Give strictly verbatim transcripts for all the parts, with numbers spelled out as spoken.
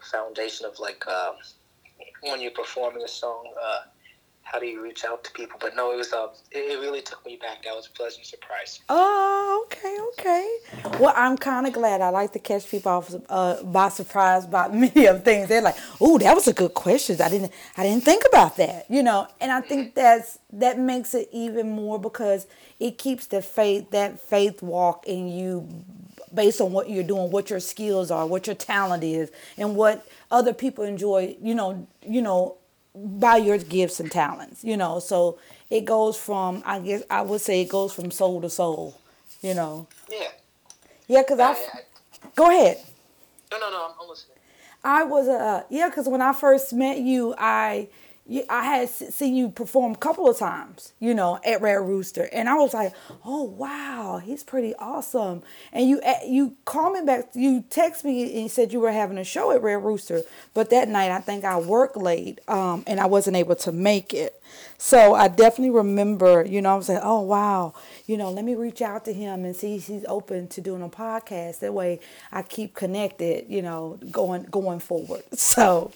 foundation of like um, when you're performing a song, uh, how do you reach out to people? But no, it was uh, it, it really took me back. I was a pleasant surprise. Oh, okay, okay. Well, I'm kind of glad. I like to catch people off uh, by surprise about many of things. They're like, "Oh, that was a good question. I didn't, I didn't think about that." You know, and I think that's that makes it even more because it keeps the faith, that faith walk in you, based on what you're doing, what your skills are, what your talent is, and what other people enjoy. You know, you know, by your gifts and talents, you know. So it goes from, I guess I would say it goes from soul to soul, you know. Yeah, Yeah, cause I, yeah, yeah. go ahead. No, no, no. I'm, I'm listening. I was uh yeah, cause when I first met you, I you- I had s- seen you perform a couple of times, you know, at Red Rooster, and I was like, oh wow, he's pretty awesome. And you a- you called me back, you text me and you said you were having a show at Red Rooster, but that night I think I worked late, um, and I wasn't able to make it. So I definitely remember, you know, I was like, oh wow, you know, let me reach out to him and see if he's open to doing a podcast. That way I keep connected, you know, going going forward. So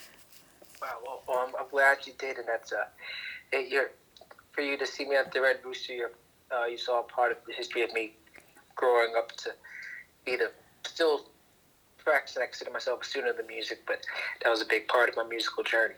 Wow. Well, well I'm, I'm glad you did, and that's uh, it, you're for you to see me at the Red Rooster. You're, uh, you saw a part of the history of me growing up to be the still practice. I consider myself a student of the music, but that was a big part of my musical journey.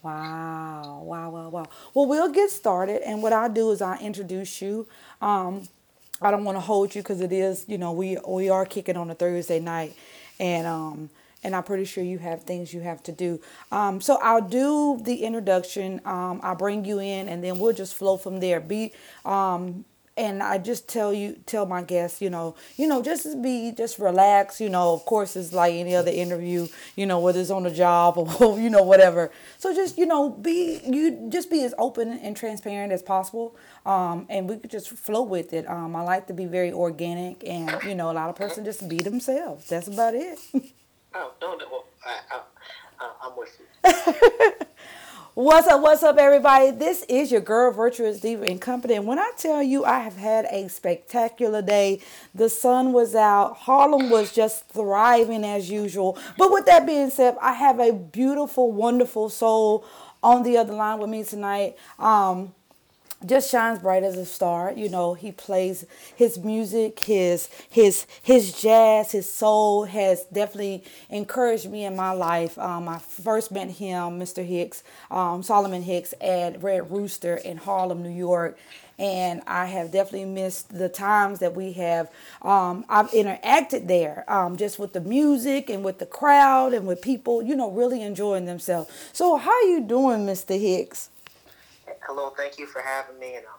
wow, wow, wow, wow. Well, we'll get started, and what I'll do is I'll introduce you. Um, I don't want to hold you because it is, you know, we we are kicking on a Thursday night, and um, and I'm pretty sure you have things you have to do. Um, so I'll do the introduction. Um, I'll bring you in, and then we'll just flow from there. Be um, and I just tell you, tell my guests, you know, you know, just be, just relax. You know, of course, it's like any other interview. You know, whether it's on the job or you know whatever. So just you know, be you just be as open and transparent as possible, um, and we could just flow with it. Um, I like to be very organic, and you know, a lot of person just be themselves. That's about it. Oh no, no. Well, I, I, I, I'm with you. What's up, what's up, everybody? This is your girl, Virtuous Diva and Company. And when I tell you I have had a spectacular day, the sun was out, Harlem was just thriving as usual. But with that being said, I have a beautiful, wonderful soul on the other line with me tonight. Um, just shines bright as a star. You know, he plays his music, his his his jazz, his soul has definitely encouraged me in my life. Um, I first met him, Mister Hicks, um, Solomon Hicks, at Red Rooster in Harlem, New York. And I have definitely missed the times that we have. Um, I've interacted there, um, just with the music and with the crowd and with people, you know, really enjoying themselves. So, how you doing, Mister Hicks? Hello, thank you for having me, and um,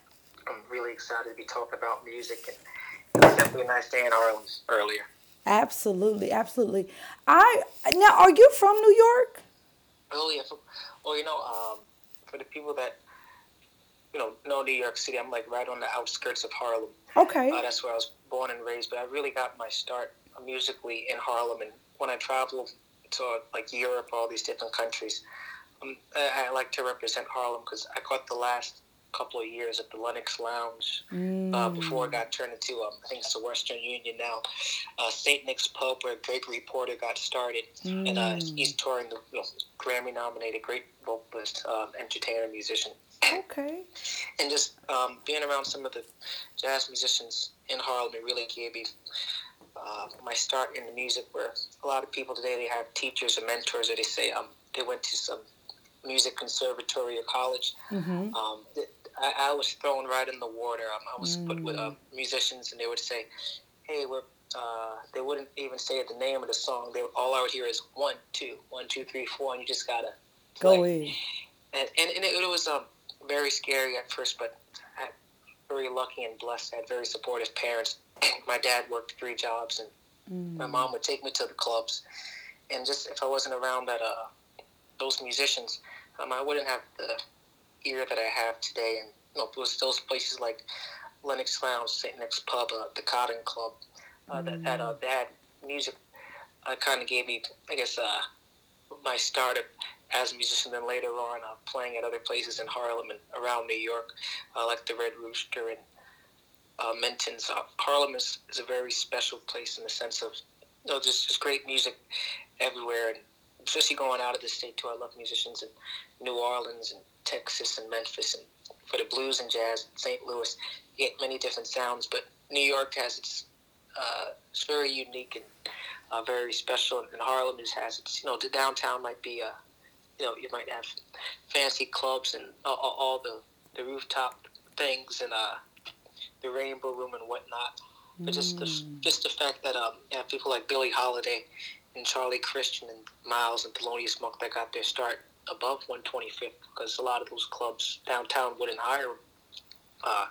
I'm really excited to be talking about music. And it was definitely a nice day in Harlem earlier. Absolutely, absolutely. I now, are you from New York? Oh yeah. For, well, you know, um, for the people that you know know New York City, I'm like right on the outskirts of Harlem. Uh, Okay. that's where I was born and raised. But I really got my start musically in Harlem, and when I traveled to like Europe, all these different countries, um, I, I like to represent Harlem because I caught the last couple of years at the Lenox Lounge uh, before it got turned into, um, I think it's the Western Union now, uh, Saint Nick's Pub where Gregory Porter got started. And uh, he's touring the you know, Grammy nominated great vocalist, um, entertainer, musician. Okay. And just um, being around some of the jazz musicians in Harlem, it really gave me uh, my start in the music where a lot of people today, they have teachers or mentors or they say um, they went to some music conservatory or college. Mm-hmm. Um, I, I was thrown right in the water. Um, I was put with um, musicians, and they would say, "Hey, we're." Uh, they wouldn't even say the name of the song. They all I would hear is one, two, one, two, three, four, and you just gotta Go play. in. And and, and it, it was um, very scary at first, but I am very lucky and blessed. I had very supportive parents. My dad worked three jobs, and my mom would take me to the clubs. And just if I wasn't around that uh, those musicians, um, I wouldn't have the ear that I have today. And you know, it was those places like Lenox Lounge, Saint Nick's Pub, uh, the Cotton Club, uh, that, that, uh, that music uh, kind of gave me, I guess, uh, my start as a musician. Then later on, uh, playing at other places in Harlem and around New York, uh, like the Red Rooster and uh, Menton's. Uh, Harlem is, is a very special place in the sense of you know, just, just great music everywhere, and especially going out of the state too. I love musicians in New Orleans and Texas and Memphis, and for the blues and jazz, Saint Louis. You get many different sounds, but New York has its uh, it's very unique and uh, very special, and Harlem just has its. You know, the downtown might be uh, you know, you might have fancy clubs and all, all the the rooftop things and uh, the Rainbow Room and whatnot. But just the just the fact that um, you have people like Billie Holiday and Charlie Christian and Miles and Thelonious Monk that got their start above one twenty-fifth, because a lot of those clubs downtown wouldn't hire them. Uh,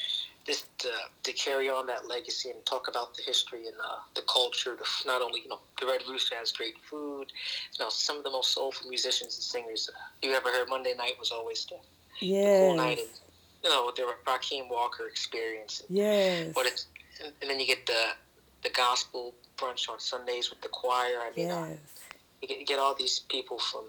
just uh, to carry on that legacy and talk about the history and uh, the culture. The, not only, you know, the Red Rooster has great food. You know, some of the most soulful musicians and singers you ever heard. Monday night was always the, the cool night, and Yes. you know, the Raheem Walker experience. And, but Yes. it's and, and then you get the the gospel brunch on Sundays with the choir. I mean, uh, Yes. you, get, you get all these people from,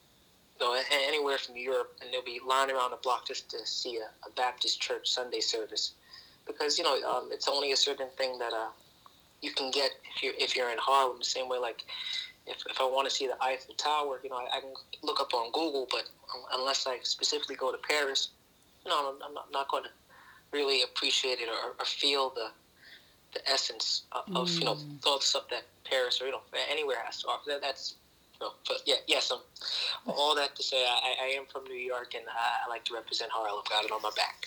you know, anywhere from Europe, and they'll be lining around the block just to see a, a Baptist church Sunday service, because you know um, it's only a certain thing that uh, you can get if you're if you're in Harlem. The same way, like if, if I want to see the Eiffel Tower, you know, I, I can look up on Google, but unless I specifically go to Paris, you know, I'm, I'm not, not going to really appreciate it or, or feel the the essence of, of you know all the stuff that Paris or you know anywhere has to offer. That, that's you know, but yeah, yes. Um, all that to say, I, I am from New York, and I, I like to represent Harlem. Got it on my back.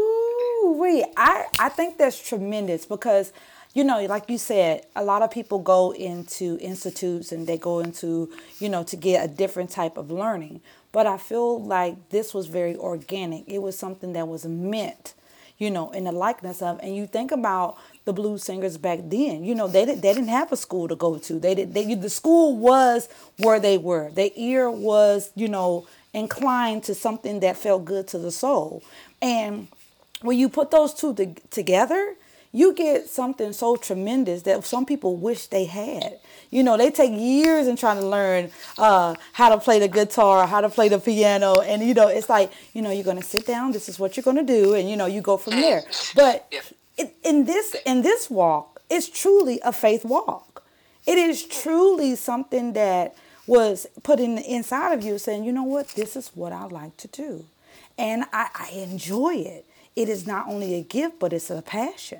Woo wee. I, I think that's tremendous because, you know, like you said, a lot of people go into institutes and they go into, you know, to get a different type of learning. But I feel like this was very organic. It was something that was meant, you know, in the likeness of. And you think about the blues singers back then. You know, they did, they didn't have a school to go to. They did. They, the school was where they were. Their ear was, you know, inclined to something that felt good to the soul. And when you put those two to, together, you get something so tremendous that some people wish they had. You know, they take years in trying to learn uh, how to play the guitar, how to play the piano, and you know, it's like, you know, you're gonna sit down. This is what you're gonna do, and you know, you go from there. But Yeah. it, in this in this walk, it's truly a faith walk. It is truly something that was put in the inside of you, saying, you know what, this is what I like to do, and I, I enjoy it. It is not only a gift, but it's a passion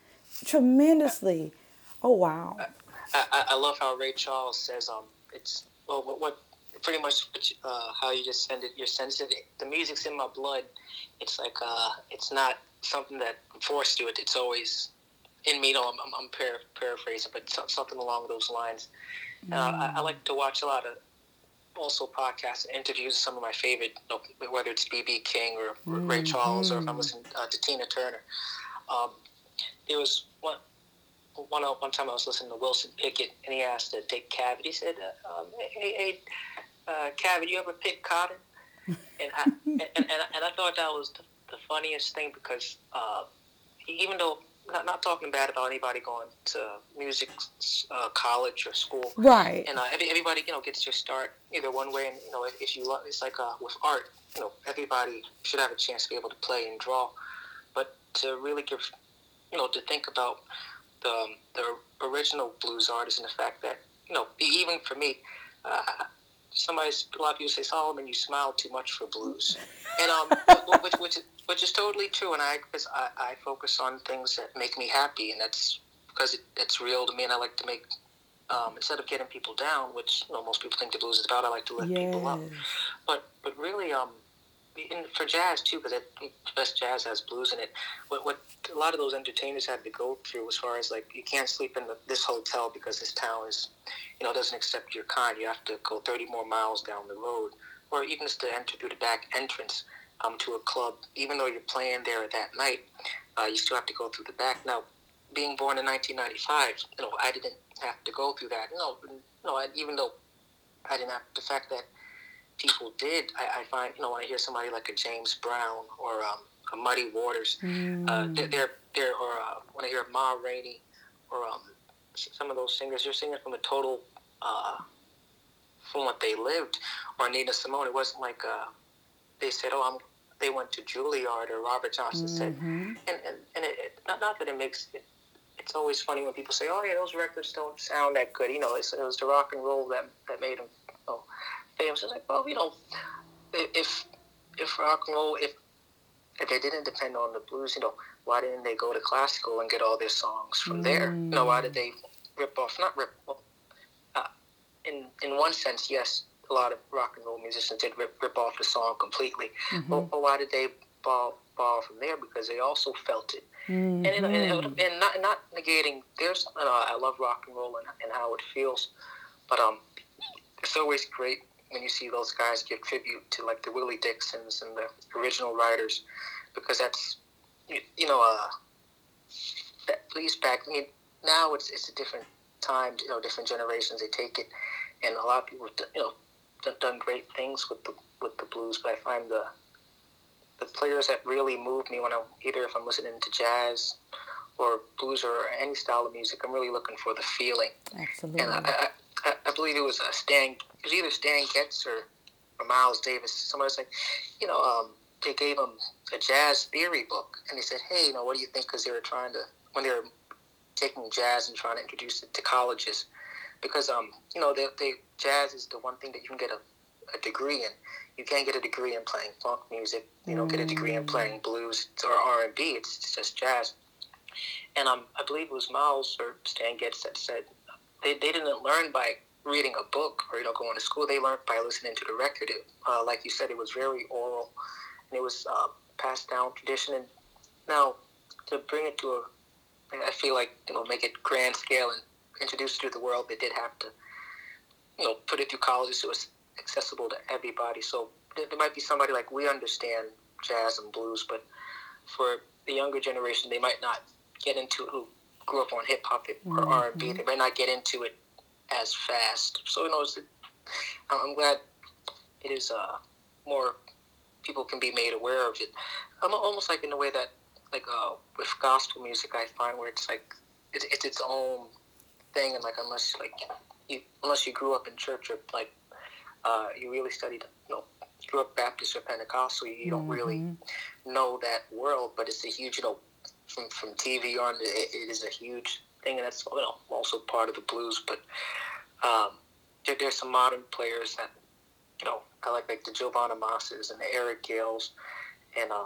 tremendously. Oh wow. I, I, I love how Ray Charles says um it's well what, what pretty much uh, how you just send it. You're sensitive. The music's in my blood. It's like uh it's not something that I'm forced to it. It's always in me. You know, I'm, I'm, I'm para- paraphrasing, but something along those lines. Uh, I, I like to watch a lot of also podcasts and interviews. Some of my favorite, you know, whether it's B B King or Ray Charles, or if I'm listening uh, to Tina Turner. Um, there was one one one time I was listening to Wilson Pickett, and he asked uh, Dick Cavett. He said, uh, um, "Hey, hey uh, Cavett, you ever pick cotton?" And I and, and, and I thought that was the, the funniest thing, because uh, even though not, not talking bad about anybody going to music uh, college or school, Right. and uh, every, everybody you know gets your start either one way, and you know if, if you love, it's like uh, with art, you know everybody should have a chance to be able to play and draw, but to really give you know to think about the um, the original blues artists and the fact that you know even for me. Uh, Somebody, a lot of people say, Solomon, you smile too much for blues, and um, which, which, which is totally true. And I, because I, I focus on things that make me happy, and that's because it, it's real to me. And I like to make, um, instead of getting people down, which you know most people think the blues is about, I like to lift people up. Yes. But but really, um, in, for jazz too, because best jazz has blues in it. What what a lot of those entertainers had to go through, as far as like you can't sleep in the, this hotel because this town is, you know, doesn't accept your kind. You have to go thirty more miles down the road, or even just to enter through the back entrance um, to a club. Even though you're playing there that night, uh, you still have to go through the back. Now, being born in nineteen ninety-five, you know, I didn't have to go through that. You know, you know, I, even though I didn't have the fact that people did, I, I find, you know, when I hear somebody like a James Brown or um, a Muddy Waters, Mm. uh, they're, they're, they're or uh, when I hear Ma Rainey or um, some of those singers, they're singing from a total, uh, from what they lived. Or Nina Simone, it wasn't like uh, they said, oh, I'm, they went to Juilliard, or Robert Johnson said, Mm-hmm. and, and, and it, it, not, not that it makes it, it's always funny when people say, "Oh yeah, those records don't sound that good." You know, it's, it was the rock and roll that that made them, you know, famous. It's like, well, you know, if if rock and roll, if if they didn't depend on the blues, you know, why didn't they go to classical and get all their songs from mm. there? You know, why did they rip off? Not rip. Well, uh, in in one sense, yes, a lot of rock and roll musicians did rip, rip off the song completely. Mm-hmm. But, but why did they borrow, borrow from there? Because they also felt it. Mm-hmm. And, and, and, and not not negating. There's, you know, I love rock and roll and, and how it feels, but um, it's always great when you see those guys give tribute to like the Willie Dixons and the original writers, because that's, you, you know, uh, that please back. I mean, now it's it's a different time. You know, different generations they take it, and a lot of people, have, you know, done, done great things with the with the blues. But I find the the players that really move me when I'm either if I'm listening to jazz or blues or any style of music, I'm really looking for the feeling. Absolutely. And I, I, I believe it was a Stan. It was either Stan Getz or, or Miles Davis. Somebody was like, you know, um, they gave him a jazz theory book, and they said, hey, you know, what do you think? Because they were trying to, when they were taking jazz and trying to introduce it to colleges, because um, you know, they, they jazz is the one thing that you can get a, a degree in. You can't get a degree in playing funk music. You don't mm. get a degree in playing blues or R and B. It's, it's just jazz. And um, I believe it was Miles or Stan Getz that said they, they didn't learn by reading a book or, you know, going to school. They learned by listening to the record. It, uh, like you said, it was very oral, and it was uh, passed down tradition. And now to bring it to a, I feel like, you know, make it grand scale and introduce it to the world, they did have to, you know, put it through colleges so it's accessible to everybody. So there, there might be somebody like, we understand jazz and blues, but for the younger generation, they might not get into it, who grew up on hip hop or mm-hmm. R and B. They might not get into it as fast. So, you know, it's, I'm glad it is uh, more people can be made aware of it. I'm almost like in the way that, like uh, with gospel music, I find where it's like it's, it's its own thing, and like unless like you unless you grew up in church or like uh, you really studied, you know, grew up Baptist or Pentecostal, you, you don't mm-hmm. really know that world. But it's a huge, you know, from from T V on, it, it is a huge thing, and that's, you know, also part of the blues. But um, there, there's some modern players that, you know, I like like the Joe Bonamosses and the Eric Gales and um,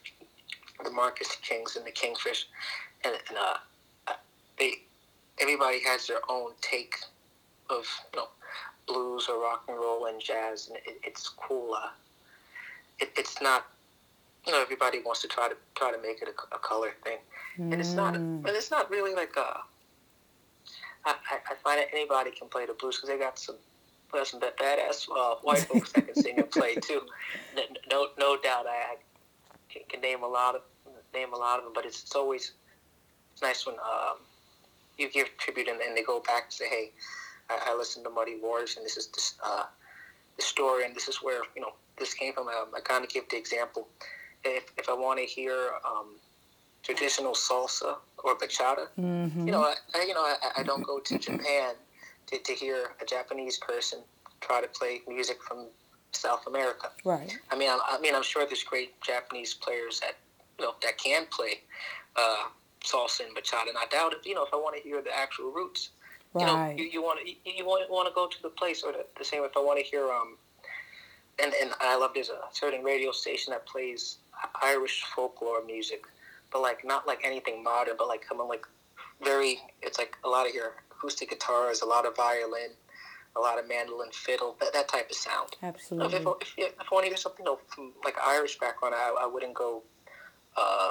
the Marcus Kings and the Kingfish, and, and uh, they everybody has their own take of, you know, blues or rock and roll and jazz, and it, it's cool. Uh, it, it's not, you know, everybody wants to try to try to make it a, a color thing, mm. and it's not. And it's not really like a. I, I find that anybody can play the blues because they got some, well, some badass uh, white folks that can sing and play too. No, no doubt, I, I can, can name a lot of name a lot of them. But it's, it's always it's nice when um, you give tribute and, and they go back and say, "Hey, I, I listened to Muddy Waters, and this is this, uh, the story, and this is where, you know, this came from." Um, I kind of give the example. If if I want to hear um, traditional salsa or bachata, mm-hmm. you know, I, I you know I, I don't go to Japan to, to hear a Japanese person try to play music from South America. Right. I mean, I, I mean, I'm sure there's great Japanese players that, you know, that can play uh, salsa and bachata, and I doubt it. You know, if I want to hear the actual roots, right. you know, you, you want to you, you want want to go to the place, or the, the same. If I want to hear um, and and I love there's a certain radio station that plays Irish folklore music, but like not like anything modern, but like coming like very, it's like a lot of your acoustic guitars, a lot of violin, a lot of mandolin, fiddle, that, that type of sound. Absolutely. If, if, if, if I want to hear something, you know, from like Irish background, I, I wouldn't go, uh,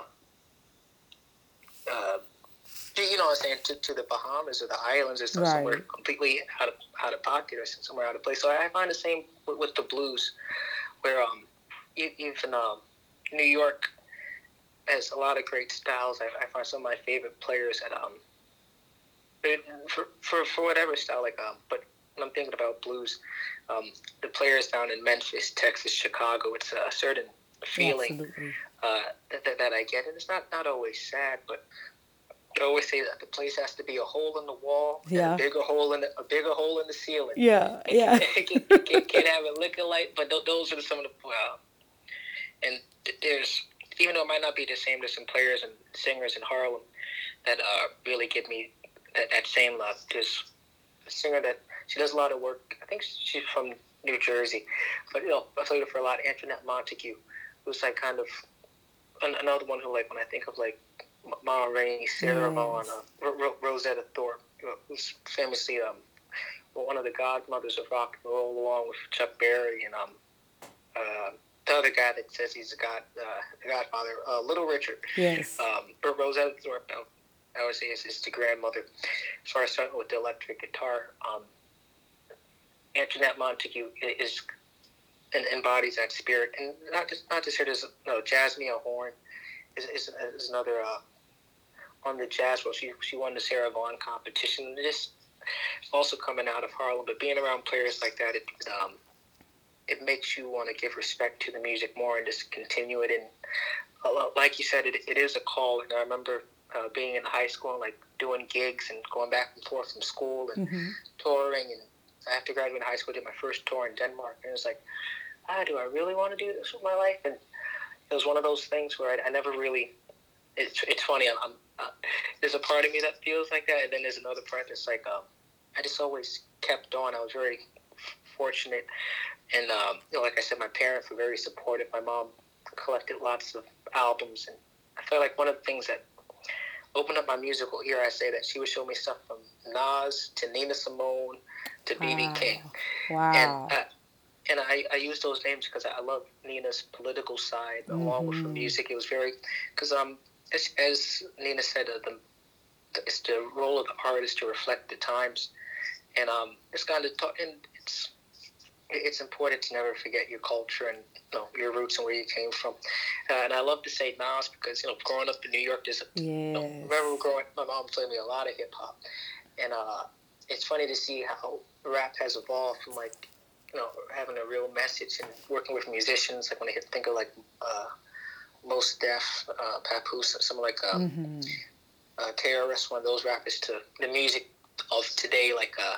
uh, you know what I'm saying, to, to the Bahamas or the islands or some, right. somewhere completely out of out of pocket or somewhere out of place. So I find the same with, with the blues, where um, even um, New York has a lot of great styles. I, I find some of my favorite players at um, for for for whatever style, like um, but when I'm thinking about blues, um, the players down in Memphis, Texas, Chicago, it's a certain feeling uh, that, that that I get, and it's not not always sad, but I always say that the place has to be a hole in the wall, yeah. and a bigger hole in the, a bigger hole in the ceiling. Yeah, it yeah. Can, it can, can, can have a liquor light, but those are some of the uh, and there's, even though it might not be the same, there's some players and singers in Harlem that uh, really give me that, that same love. There's a singer that she does a lot of work. I think she's from New Jersey, but you know, I played her for a lot. Antoinette Montague, who's like kind of an, another one who, like, when I think of like Ma Rainey, Sarah Vaughan, Yes. uh, Ro- Ro- Rosetta Thorpe, you know, who's famously um, one of the godmothers of rock and roll, along with Chuck Berry and um, uh, the other guy that says he's a god, uh, the Godfather, uh, Little Richard. Yes. Um, but Rosetta Thorpe, uh, I would say, is, is the grandmother. As far as starting with the electric guitar, um, Antoinette Montague is and embodies that spirit, and not just not just her. There's no Jasmine Horn is, is, is another uh, on the jazz world. She she won the Sarah Vaughan competition. This also coming out of Harlem, but being around players like that, it um, it makes you want to give respect to the music more and just continue it. And uh, like you said, it it is a call. And I remember uh, being in high school and like doing gigs and going back and forth from school and Mm-hmm. touring. And after graduating high school, I did my first tour in Denmark, and it was like, ah, do I really want to do this with my life? And it was one of those things where I, I never really. It's it's funny. I'm, I'm uh, there's a part of me that feels like that, and then there's another part that's like, um, I just always kept on. I was very fortunate, and um, you know, like I said, my parents were very supportive. My mom collected lots of albums, and I feel like one of the things that opened up my musical ear, I say that she would show me stuff from Nas to Nina Simone to B B Wow. King, and. Wow. Uh, and I, I use those names because I love Nina's political side along with her Mm-hmm. music. It was very, because um, as, as Nina said, uh, the, it's the role of the artist to reflect the times, and um, it's kind of talk, and it's it's important to never forget your culture and, you know, your roots and where you came from. Uh, and I love to say Nas because, you know, growing up in New York, there's a, you know, Yes. remember growing, my mom played me a lot of hip hop, and uh, it's funny to see how rap has evolved from like, you know, having a real message and working with musicians. Like when I think of like uh, Mos Def, uh, Papoose, someone like um, Mm-hmm. uh, K R S, one of those rappers, to the music of today, like uh,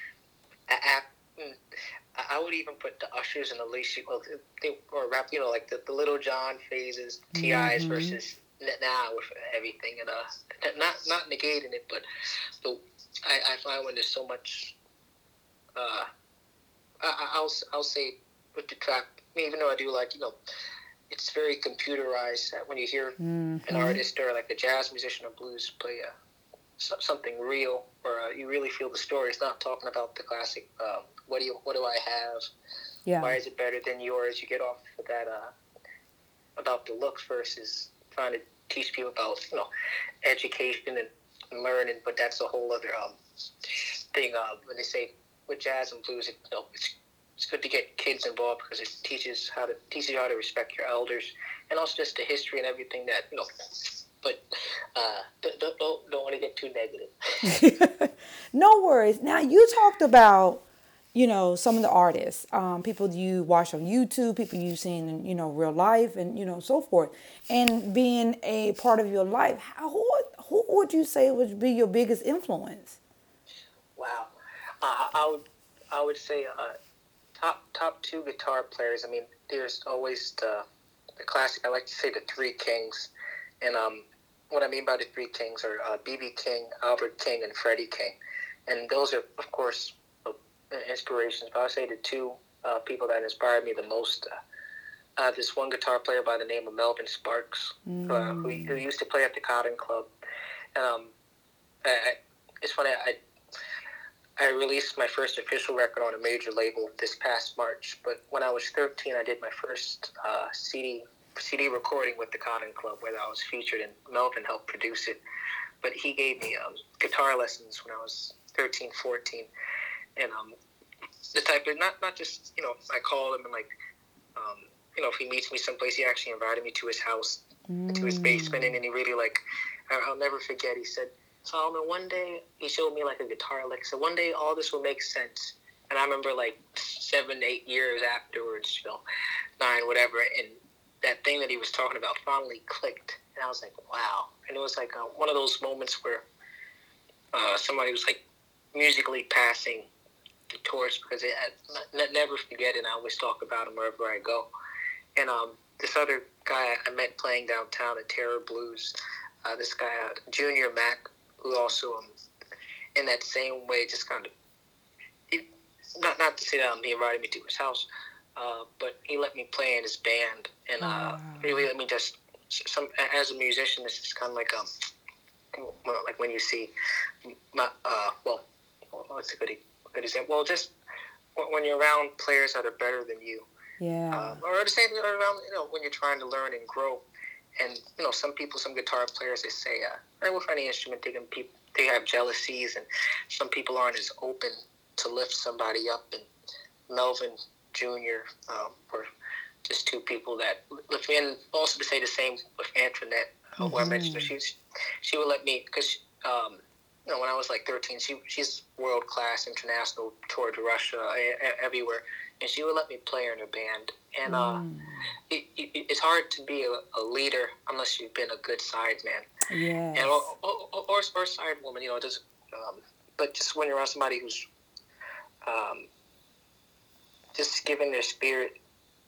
a- a- I would even put the Ushers and Alicia, well, they or rap, you know, like the, the Little John phases, T I's Mm-hmm. versus now with everything, and uh, not not negating it, but the, I, I find when there's so much, uh, I, I'll I'll say with the trap, even though I do like, you know, it's very computerized. That when you hear an Mm-hmm. artist or like a jazz musician or blues play a, something real, or uh, you really feel the story. It's not talking about the classic. Um, what do you? What do I have? Yeah. Why is it better than yours? You get off of that uh, about the looks versus trying to teach people about, you know, education and learning. But that's a whole other um, thing. Uh, when they say with jazz and blues, it, you know, it's it's good to get kids involved because it teaches how to teaches you how to respect your elders, and also just the history and everything that, you know. But uh, don't, don't, don't want to get too negative. No worries. Now you talked about, you know, some of the artists, um, people you watch on YouTube, people you've seen in, you know, real life, and you know, so forth, and being a part of your life. How, who would- who would you say would be your biggest influence? Wow. Uh, I would I would say uh, top top two guitar players. I mean, there's always the the classic. I like to say the three kings, and um, what I mean by the three kings are uh, B B King, Albert King, and Freddie King, and those are, of course, uh, inspirations. But I would say the two uh, people that inspired me the most. Uh, uh, this one guitar player by the name of Melvin Sparks, uh, who who used to play at the Cotton Club. Um, I, I, it's funny. I I released my first official record on a major label this past March, but when I was thirteen, I did my first uh, C D C D recording with the Cotton Club, where I was featured, and Melvin helped produce it. But he gave me um, guitar lessons when I was thirteen, fourteen, and um, the type of, not not just, you know, I called him and like, um, you know, if he meets me someplace, he actually invited me to his house, to his basement, and then he really like, I'll never forget. He said, Solomon, one day he showed me like a guitar lick. So one day all this will make sense. And I remember like seven, eight years afterwards, you know, nine, whatever, and that thing that he was talking about finally clicked. And I was like, wow. And it was like uh, one of those moments where uh, somebody was like musically passing the torch, because it, I never forget it. And I always talk about him wherever I go. And um, this other guy I met playing downtown at Terror Blues, uh, this guy, uh, Junior Mac, who also, um, in that same way, just kind of, he, not not to say that um, he invited me to his house, uh, but he let me play in his band, and uh, Wow. really let me just, some as a musician, this is kind of like um, well, like when you see, my, uh, well, what's a good, good example? Well, just when you're around players that are better than you, Yeah. um, or the same thing around, you know, when you're trying to learn and grow. And, you know, some people, some guitar players, they say, uh, right, with any instrument, they can people, they have jealousies, and some people aren't as open to lift somebody up. And Melvin Junior Um, were just two people that lift me. And also to say the same with Antoinette, uh, who I mentioned, Mm-hmm. she she would let me, because um, you know, when I was like thirteen, she she's world class, international, toured to Russia, everywhere, and she would let me play her in her band. And uh, Mm. it, it, it's hard to be a, a leader unless you've been a good side man, and or Yes. or, or, or side woman, you know. Just um, but just when you're around somebody who's um, just giving their spirit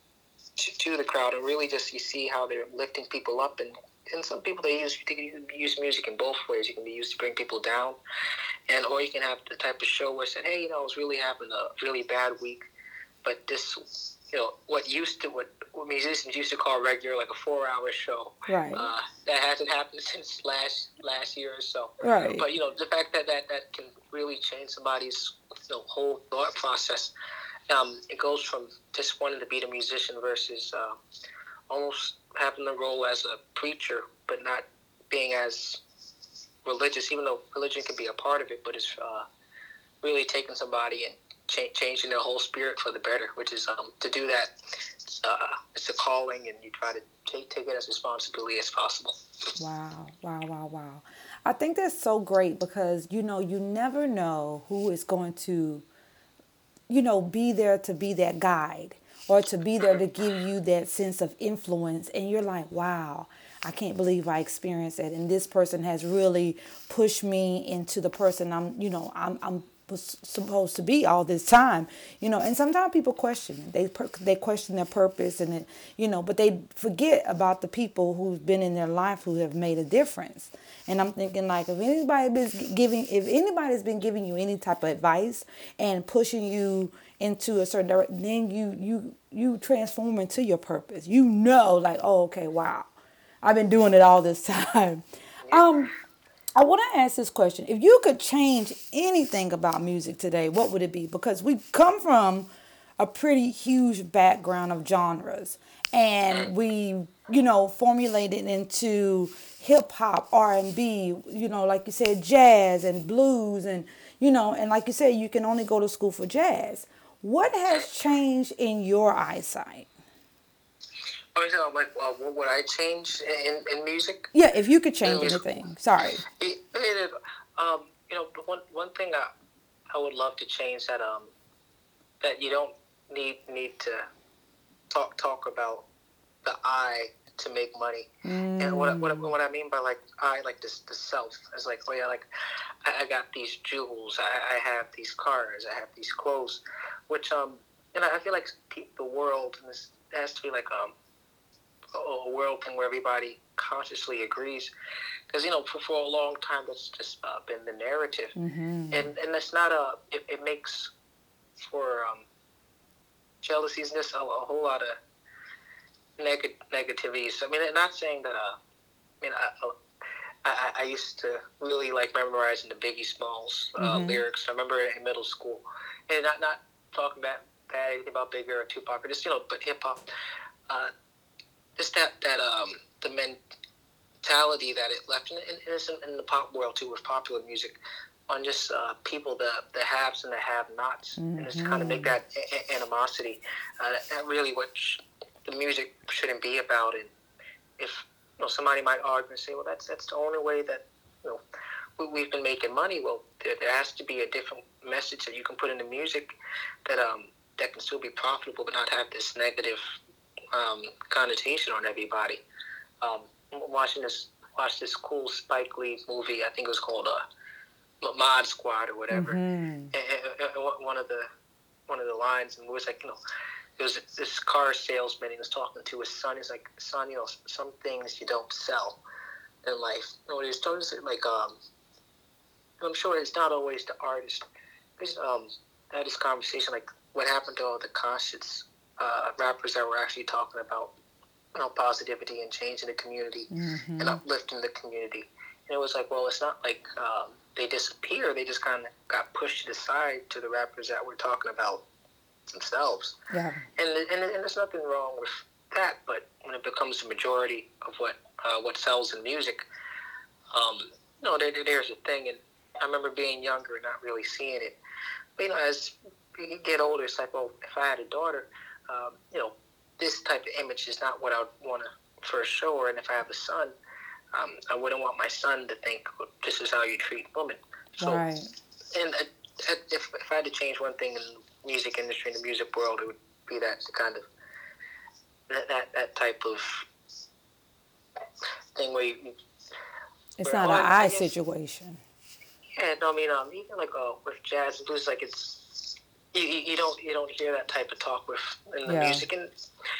to, to the crowd, and really just you see how they're lifting people up, and and some people they use they can use music in both ways. You can be used to bring people down, and or you can have the type of show where it said, hey, you know, I was really having a really bad week, but this, you know, what used to what, what musicians used to call regular, like a four-hour show, Right. uh, that hasn't happened since last last year or so. Right. But you know, the fact that that, that can really change somebody's, you know, whole thought process. Um, it goes from just wanting to be the musician versus uh, almost having the role as a preacher, but not being as religious, even though religion can be a part of it, but it's uh, really taking somebody and cha- changing their whole spirit for the better, which is um, to do that, uh, it's a calling, and you try to take, take it as responsibility as possible. Wow, wow, wow, wow. I think that's so great because you know, you never know who is going to, you know, be there to be that guide or to be there to give you that sense of influence. And you're like, wow, I can't believe I experienced it. And this person has really pushed me into the person I'm, you know, I'm, I'm was supposed to be all this time, you know. And sometimes people question it. They they question their purpose, and it, you know, but they forget about the people who've been in their life who have made a difference. And I'm thinking like, if anybody been giving, if anybody's been giving you any type of advice and pushing you into a certain direction, then you you you transform into your purpose. You know, like, oh, okay, wow, I've been doing it all this time. Yep. Um, I want to ask this question. If you could change anything about music today, what would it be? Because we come from a pretty huge background of genres, and we, you know, formulated into hip hop, R and B, you know, like you said, jazz and blues, and you know, and like you said, you can only go to school for jazz. What has changed in your eyesight? Oh, so like, uh, what would I change in, in music? Yeah, if you could In change music, anything. Sorry. it, it, um, you know, one one thing I, I would love to change that um that you don't need need to talk talk about the I to make money. And what what what I mean by like I, like this the self is like, oh yeah, like I, I got these jewels, I, I have these cars, I have these clothes, which um and I feel like the world, and this has to be like um a world thing where everybody consciously agrees, because you know for, for a long time that's just uh, been the narrative, Mm-hmm. and and that's not a it, it makes for um jealousies and just a, a whole lot of neg- negativity. So I mean, not saying that uh I mean I, I, I used to really like memorizing the Biggie Smalls uh, Mm-hmm. lyrics. I remember in middle school, and not not talking bad, bad anything about Biggie or Tupac, or just you know, but hip hop. Uh, just that that um the mentality that it left, and it's in, in the pop world too, with popular music, on just uh, people, the the haves and the have-nots, and just kind of make Mm-hmm. that a- animosity. Uh, that really what sh- the music shouldn't be about. And if you know somebody might argue and say, well, that's that's the only way that you know we, we've been making money. Well, there, there has to be a different message that you can put in the music that um that can still be profitable, but not have this negative um, connotation on everybody. Um, watching this watch this cool Spike Lee movie. I think it was called uh, Mod Squad or whatever. Mm-hmm. And, and, and one of the one of the lines, and it was like, you know, there was this car salesman. He was talking to his son. He's like, son, you know, some things you don't sell. in life. You know, there's tons of, like, um, I'm sure it's not always the artist. There's, um, I had this conversation, like, what happened to all the conscious uh, rappers that were actually talking about, you know, positivity and change in the community and Mm-hmm. uplifting the community. And it was like, well, it's not like um, they disappear. They just kind of got pushed aside to the rappers that were talking about themselves. Yeah. And, and, and there's nothing wrong with that, but when it becomes the majority of what uh, what sells in music, um, you know, there, there's a thing. And I remember being younger and not really seeing it. But, you know, as you get older, it's like, well, if I had a daughter, um, you know, this type of image is not what I would want to first show her. And if I have a son, um, I wouldn't want my son to think, well, this is how you treat women. So, Right. and uh, if, if I had to change one thing in the music industry, in the music world, it would be that kind of, that, that, that type of thing where you, It's where, not oh, an I, I I guess, situation. yeah, no, I mean, um, even like uh, with jazz and blues, like it's, you, you you don't you don't hear that type of talk with in the Yeah. music, and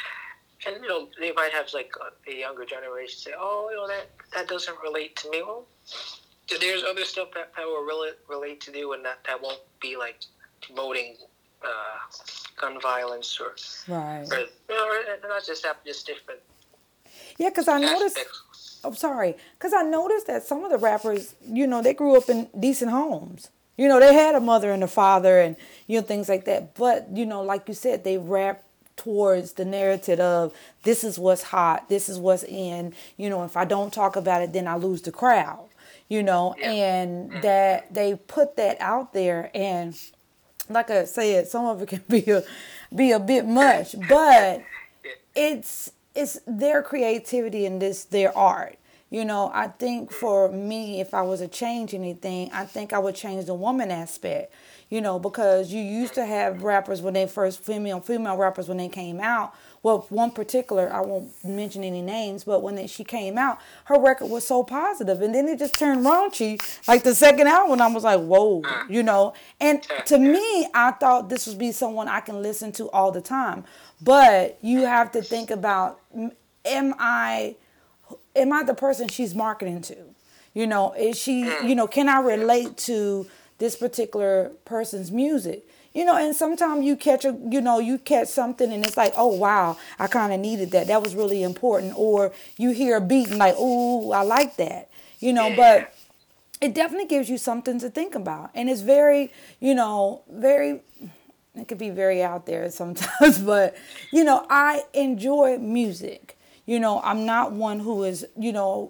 and you know they might have like a, a younger generation say, oh, you know that that doesn't relate to me. Well, there's other stuff that, that will relate relate to you, and that, that won't be like promoting uh, gun violence or Right. or, you know, or not just that, just different Yeah, because I noticed. aspects. I'm sorry, because I noticed that some of the rappers, you know, they grew up in decent homes. You know, they had a mother and a father, and you know things like that. But you know, like you said, they rap towards the narrative of this is what's hot, this is what's in. You know, if I don't talk about it, then I lose the crowd. You know, Yeah. and that they put that out there, and like I said, some of it can be a be a bit much, but Yeah. it's it's their creativity and this their art. You know, I think for me, if I was to change anything, I think I would change the woman aspect. You know, because you used to have rappers when they first female female rappers when they came out. Well, one particular, I won't mention any names, but when they, she came out, her record was so positive, and then it just turned raunchy. Like the second album, I was like, whoa, Uh, you know. And yeah. to Yeah. me, I thought this would be someone I can listen to all the time. But you have to think about, am I am I the person she's marketing to? You know, is she, Mm. you know, can I Yeah. relate to this particular person's music? You know, and sometimes you catch a, you know, you catch something and it's like, oh wow, I kind of needed that. That was really important. Or you hear a beat and like, oh, I like that. You know, Yeah. but it definitely gives you something to think about, and it's very, you know, very, it could be very out there sometimes, but you know, I enjoy music. You know, I'm not one who is, you know,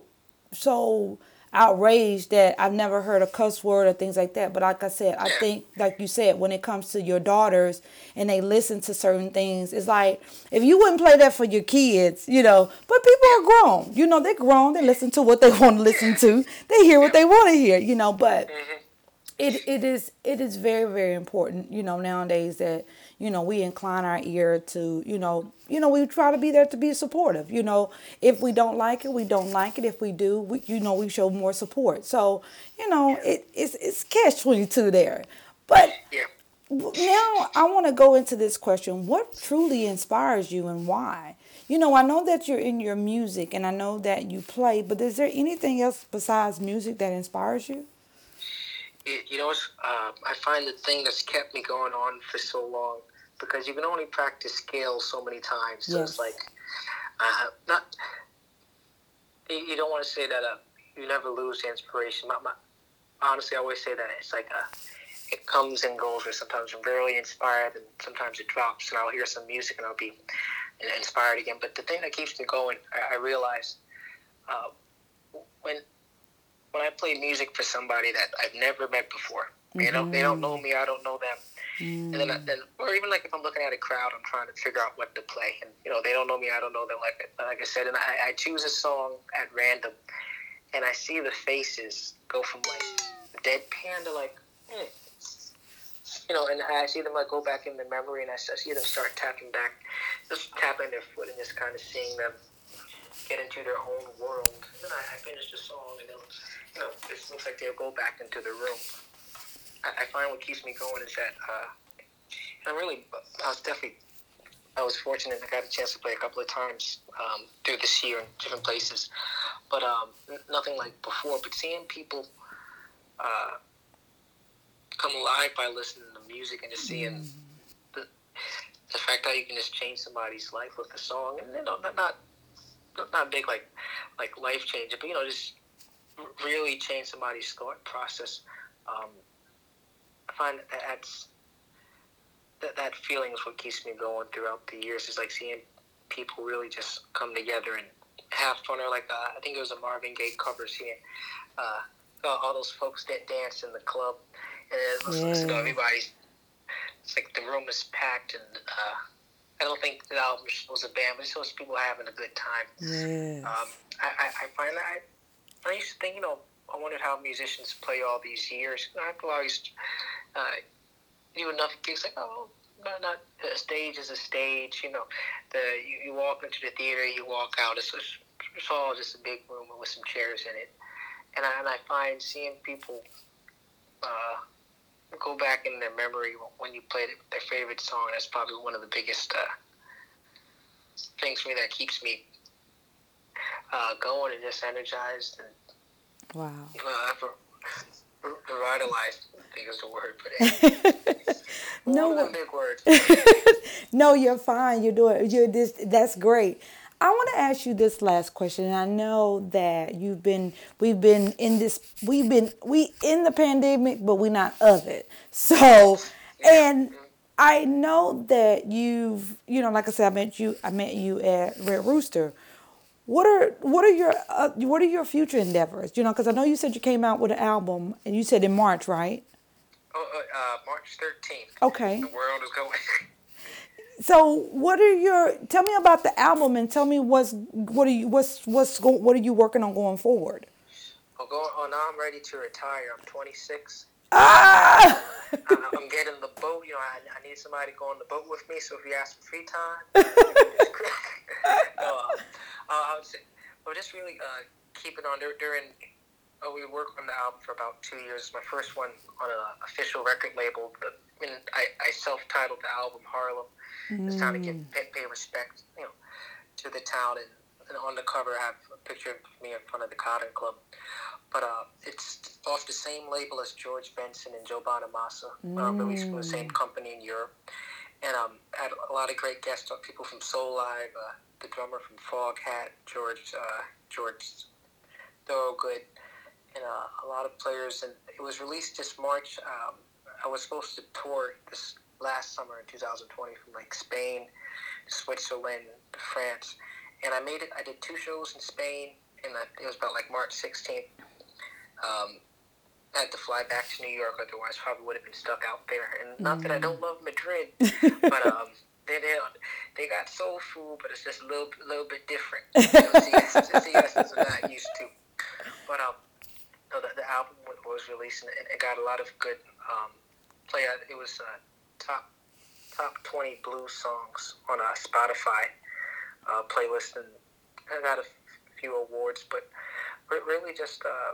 so outraged that I've never heard a cuss word or things like that. But like I said, I Yeah. think, like you said, when it comes to your daughters and they listen to certain things, it's like if you wouldn't play that for your kids, you know. But people Yeah. are grown, you know, they're grown. They listen to what they want to listen Yeah. to. They hear what Yep. they want to hear, you know. But Mm-hmm. it it is it is very very important, you know, nowadays that you know we incline our ear to, you know, you know we try to be there to be supportive. You know, if we don't like it, we don't like it. If we do, we, you know, we show more support. So you know Yeah. it it's it's catch twenty two there. But Yeah. now I want to go into this question: what truly inspires you and why? You know, I know that you're in your music and I know that you play, but is there anything else besides music that inspires you? It, you know, it's, uh, I find the thing that's kept me going on for so long because you can only practice scales so many times. So it's like, Yes. uh, not you you don't want to say that uh, you never lose the inspiration. My, my, honestly, I always say that it's like uh, it comes and goes. Where sometimes I'm really inspired, and sometimes it drops, and I'll hear some music and I'll be inspired again. But the thing that keeps me going, I, I realize uh, when when I play music for somebody that I've never met before. They don't they don't know Mm-hmm. me, I don't know them. And then, then or even like if I'm looking at a crowd, I'm trying to figure out what to play. And you know, they don't know me, I don't know them. Like like I said, and I, I choose a song at random, and I see the faces go from like deadpan to like, hmm. you know, and I see them like go back in the memory, and I see them start tapping back, just tapping their foot, and just kind of seeing them get into their own world. And then I, I finish the song, and then, you know, it looks like they'll go back into the room. I, I find what keeps me going is that uh, I'm really, I was definitely I was fortunate. I got a chance to play a couple of times um, through this year in different places, but um, n- nothing like before. But seeing people uh, come alive by listening to music and just seeing the, the fact that you can just change somebody's life with a song, and you know, not not not big like like life changing, but you know, just really change somebody's thought process. Um, I find that that's that that feeling is what keeps me going throughout the years. Is like seeing people really just come together and have fun. Or like uh, I think it was a Marvin Gaye cover, seeing uh, all those folks that dance in the club, and it looks, looks like Yes. everybody's. It's like the room is packed, and uh, I don't think the album shows a band, but it shows people having a good time. Um, Yes. I, I, I find that I, I used to think, you know, I wondered how musicians play all these years. I always uh, do enough gigs like, oh, not, not a stage is a stage. You know, the you, you walk into the theater, you walk out. It's, just, it's all just a big room with some chairs in it. And I, and I find seeing people uh, go back in their memory when you play their favorite song. That's probably one of the biggest uh, things for me that keeps me uh, going and just energized and Wow. uh, revitalized. I think is the word, but one of them No, big words. no, you're fine. You're doing. You're this. That's great. I want to ask you this last question, and I know that you've been. We've been in this. We've been. We in the pandemic, but we're not of it. So, Yeah. and I know that you've. You know, like I said, I met you. I met you at Red Rooster. What are what are your uh, what are your future endeavors? You know, because I know you said you came out with an album, and you said in March, right? Oh, uh, uh, March thirteenth. The Okay. world is going. So, what are your? Tell me about the album, and tell me what's what are you what's what's go, what are you working on going forward? I'm going. Oh, now I'm ready to retire. I'm twenty-six. Ah! I, I'm getting the boat. You know, I, I need somebody to go on the boat with me. So if you ask for free time, no, uh, I would say, well, just really uh, keep it on during. Oh, we worked on the album for about two years. It's my first one on an official record label. But, I mean, I, I self-titled the album Harlem. It's time to give pay, pay respect, you know, to the town. And, and on the cover, I have a picture of me in front of the Cotton Club. But uh, it's off the same label as George Benson and Joe Bonamassa, uh, released from the same company in Europe. And um, had a lot of great guests, people from Soul Live, uh, the drummer from Foghat, George uh, George Thorogood, and uh, a lot of players. And it was released this March. Um, I was supposed to tour this last summer in two thousand twenty from like Spain, Switzerland, France, and I made it. I did two shows in Spain, and it was about like March sixteenth. Um, I had to fly back to New York, otherwise probably would have been stuck out there. And not that I don't love Madrid, but um, they they, they got soul food, but it's just a little little bit different. You know, it's the, it's the essence I'm not used to. But um, no, the, the album was released and it got a lot of good um, play. It was uh, top top twenty blues songs on a Spotify uh, playlist, and I got a few awards. But really, just uh,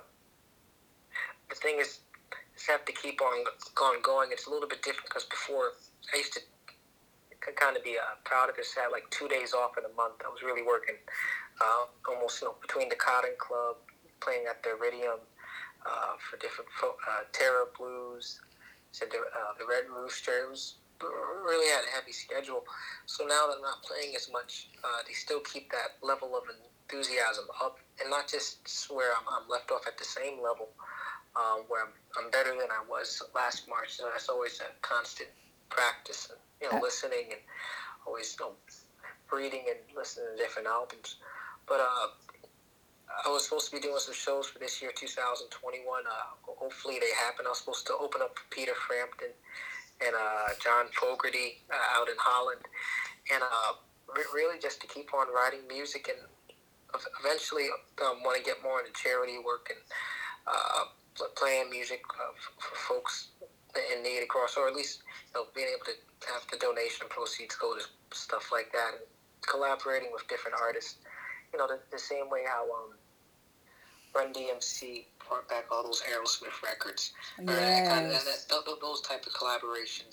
the thing is, just have to keep on going. Going. It's a little bit different because before I used to kind of be uh, proud of this. I had like two days off in a month. I was really working uh, almost you know between the Cotton Club, playing at the Iridium. Uh, for different folk, uh, Terror Blues, said the, uh, the Red Rooster. It was really had a heavy schedule. So now that I'm not playing as much, uh, they still keep that level of enthusiasm up, and not just where I'm, I'm left off at the same level, um, where I'm, I'm better than I was last March. So that's always a constant practice, and you know, listening and always you know, reading and listening to different albums. But uh, I was supposed to be doing some shows for this year, two thousand twenty-one. Uh, hopefully they happen. I was supposed to open up for Peter Frampton and uh, John Fogerty uh, out in Holland. And uh, re- really just to keep on writing music and eventually um, want to get more into charity work and uh, playing music uh, for folks in need across, or at least you know, being able to have the donation proceeds go to stuff like that, and collaborating with different artists. You know, the, the same way how um, Run D M C brought back all those Aerosmith records. Yes. Kind of, that, that, those type of collaborations and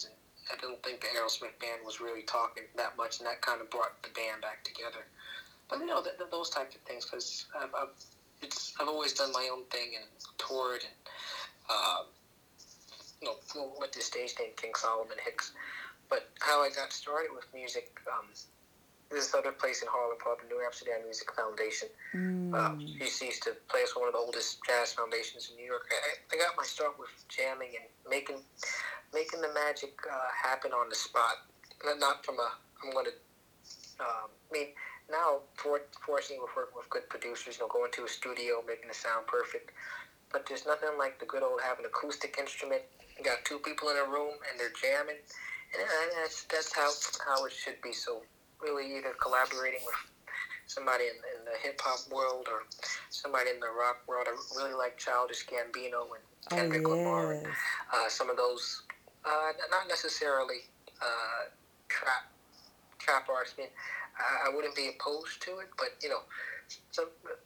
I don't think the Aerosmith band was really talking that much, and that kind of brought the band back together. But you know, th- th- those types of things, because I've, I've it's I've always done my own thing and toured and uh, you know went to stage named King Solomon Hicks. But how I got started with music, um, this other place in Harlem called the New Amsterdam Music Foundation. Mm. Uh, she used to play us one of the oldest jazz foundations in New York. I, I got my start with jamming and making making the magic uh, happen on the spot. Not from a I'm going to. Um, I mean, now for, fortunately we're working with good producers. You know, going to a studio, making the sound perfect. But there's nothing like the good old having an acoustic instrument. You got two people in a room and they're jamming, and that's that's how how it should be. So really, either collaborating with somebody in, in the hip hop world or somebody in the rock world. I really like Childish Gambino and Kendrick oh, yes. Lamar. And, uh, some of those, uh, not necessarily uh, trap trap artists. I mean, I, I wouldn't be opposed to it, but you know, some.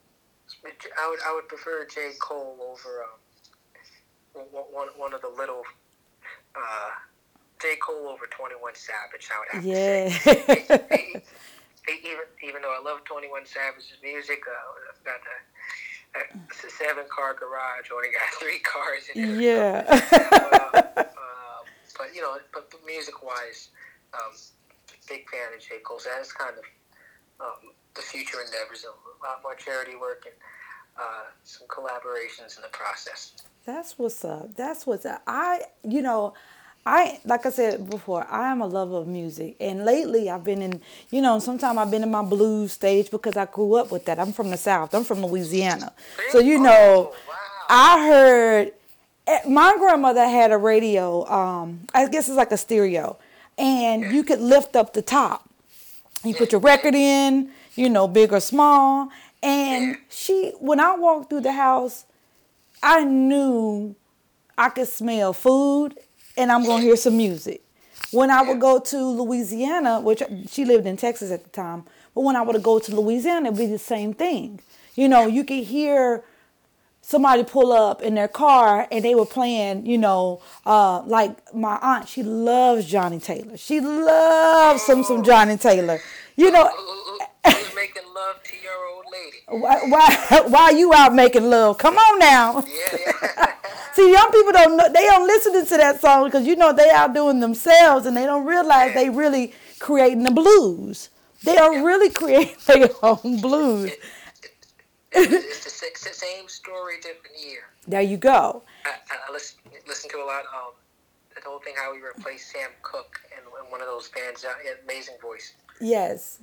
I would I would prefer J. Cole over um, one one of the little uh, J. Cole over twenty-one Savage. I would have yeah. to say. he, he, he, even even though I love twenty-one Savage's music, uh, I've got a, a seven car garage. Only got three cars in it. Yeah. uh, uh, but you know, but music wise, um, big fan of J. Cole. So that's kind of um, the future endeavors. A lot more charity work and uh, some collaborations in the process. That's what's up. That's what's up. I, you know, I, like I said before, I am a lover of music. And lately I've been in, you know, sometimes I've been in my blues stage because I grew up with that. I'm from the South. I'm from Louisiana. So, you know, oh, wow. I heard, my grandmother had a radio, um, I guess it's like a stereo. And you could lift up the top. You put your record in, you know, big or small. And she, when I walked through the house, I knew I could smell food and I'm going to hear some music. When I would go to Louisiana, which she lived in Texas at the time, but when I would go to Louisiana, it would be the same thing. You know, you could hear somebody pull up in their car and they were playing, you know, uh, like my aunt, she loves Johnny Taylor. She loves some, some Johnny Taylor. You know. Who's making love to your old lady? Why, why, why are you out making love? Come on now. Yeah, yeah. See, young people don't know, they don't listen to that song because, you know, they out doing themselves and they don't realize yeah. they really creating the blues. They are yeah. really creating their own blues. It, it, it, it's the same story, different year. There you go. I, I listen, listen to a lot of the whole thing how we replaced Sam Cooke in, in one of those bands. Uh, amazing voice. Yes.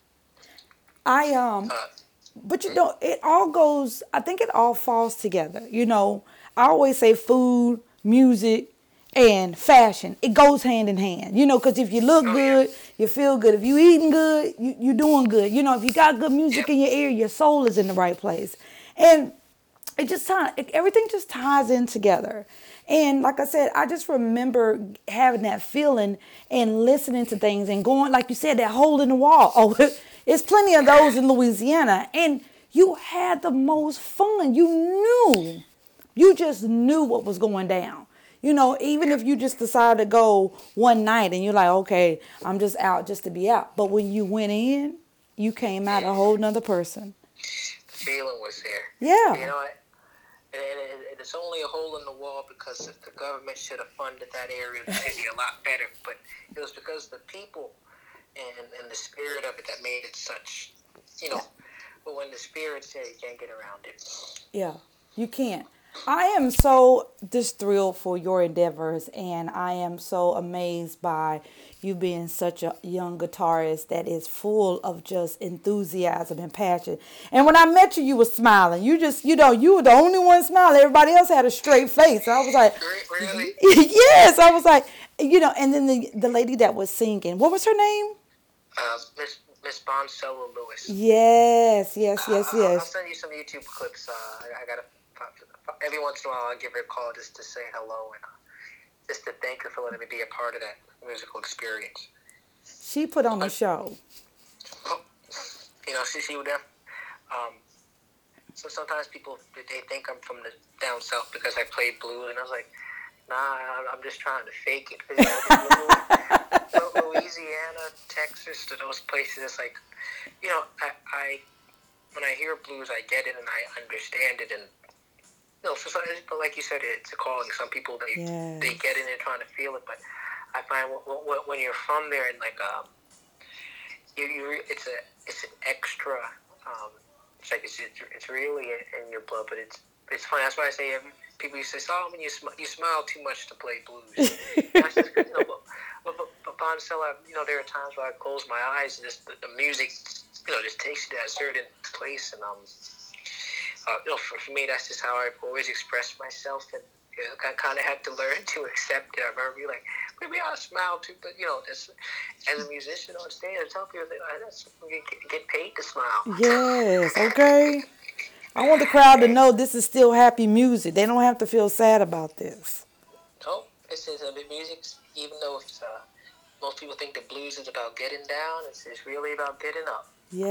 I, um, uh, but you know, it all goes, I think it all falls together. You know, I always say food, music, and fashion. It goes hand in hand. You know, because if you look oh, good, yeah. you feel good. If you eating good, you, you're doing good. You know, if you got good music yeah. in your ear, your soul is in the right place. And it just, it, everything just ties in together. And like I said, I just remember having that feeling and listening to things and going, like you said, that hole in the wall. Oh, it's plenty of those in Louisiana. And you had the most fun. You knew. You just knew what was going down. You know, even if you just decided to go one night and you're like, okay, I'm just out just to be out. But when you went in, you came out a whole nother person. The feeling was there. Yeah. You know, and it's only a hole in the wall because if the government should have funded that area, it would be a lot better. But it was because the people and, and the spirit of it that made it such, you know. But when the spirit's there, you can't get around it. Yeah, you can't. I am so just thrilled for your endeavors, and I am so amazed by you being such a young guitarist that is full of just enthusiasm and passion. And when I met you, you were smiling. You just, you know, you were the only one smiling. Everybody else had a straight face. I was like, really? Yes. I was like, you know, and then the, the lady that was singing, what was her name? Uh, Miss Miss Boncello Lewis. Yes, yes, yes, uh, yes. I'll send you some YouTube clips. Uh, I, I got to. Every once in a while, I'll give her a call just to say hello and uh, just to thank her for letting me be a part of that musical experience. She put on a show. Oh, you know, she, she would have. Um, so sometimes people, they think I'm from the down south because I played blues, and I was like, Nah, I'm just trying to fake it. 'Cause, you know, Louisiana, Texas, to those places, it's like, you know, I, I when I hear blues, I get it and I understand it, and you know, for some, but like you said, it's a calling. Some people they Yes. they get in and trying to feel it, but I find when you're from there and like um, you, you it's a it's an extra. Um, it's like it's it's really in your blood, but it's it's funny. That's why I say every, people used to say, "Solomon, you sm- you smile too much to play blues." That's just good. You know, but, but, but, but Boncella, you know, there are times where I close my eyes and just the, the music, you know, just takes you to a certain place, and um, uh, you know, for, for me, that's just how I've always expressed myself, and you know, I kind of had to learn to accept it. I remember being like, maybe I'll smile too, but you know, as, as a musician on stage, I tell people that I that's, get, get paid to smile. Yes, okay. I want the crowd to know this is still happy music. They don't have to feel sad about this. No, this is a bit music, even though it's, uh, most people think the blues is about getting down, it's, it's really about getting up.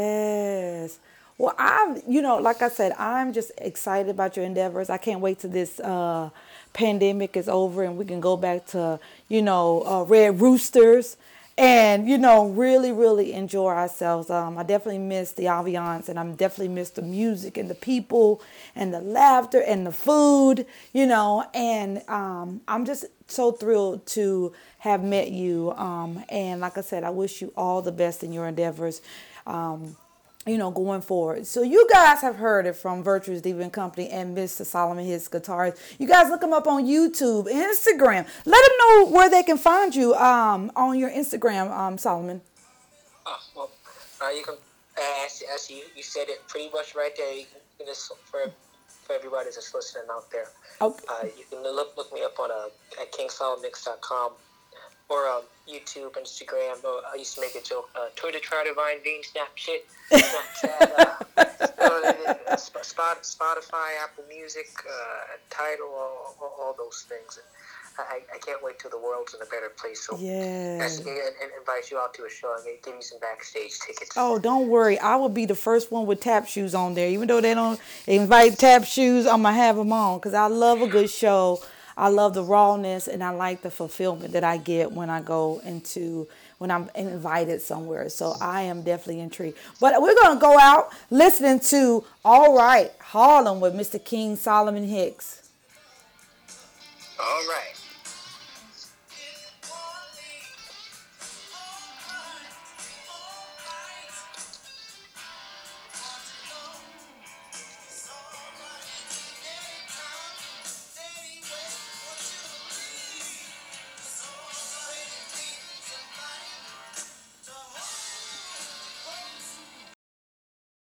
Yes. Well, I'm, you know, like I said, I'm just excited about your endeavors. I can't wait till this uh, pandemic is over and we can go back to, you know, uh, Red Roosters and, you know, really, really enjoy ourselves. Um, I definitely miss the ambiance and I'm definitely miss the music and the people and the laughter and the food, you know, and um, I'm just so thrilled to have met you. Um, and like I said, I wish you all the best in your endeavors. Um, you know, going forward. So you guys have heard it from Virtuous Diva and Company and Mister Solomon Hicks Guitars. You guys look them up on YouTube, Instagram. Let them know where they can find you um, on your Instagram, um, Solomon. Oh, well, uh, you can, uh, as, as you, you said it pretty much right there, you can, you can just, for, for everybody that's listening out there, Okay. uh, you can look look me up on uh, at king solomon mix dot com or um, YouTube, Instagram. Or I used to make a joke, uh, Twitter, try to find Bean, Snapchat, Snapchat, uh, uh, Spotify, Apple Music, uh, Tidal, all, all, all those things. I, I can't wait till the world's in a better place. So, Yes. and, and invite you out to a show and give you some backstage tickets. Oh, don't worry. I will be the first one with tap shoes on there. Even though they don't invite tap shoes, I'm going to have them on because I love a good show. I love the rawness and I like the fulfillment that I get when I go into, when I'm invited somewhere. So I am definitely intrigued. But we're going to go out listening to All Right, Harlem with Mister King Solomon Hicks. All right.